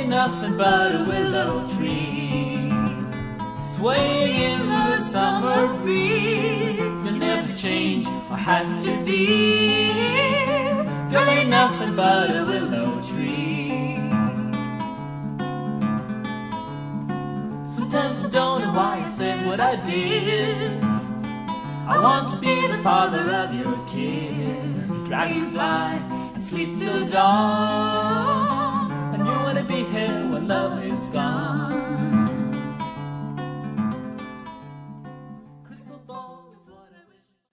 ain't nothing but a willow tree, swaying in the summer breeze. You'll never change or has to be. Girl, ain't nothing but a willow tree. Sometimes I don't know why I said what I did. I want to be the father of your kid. Dragonfly and sleep till dawn.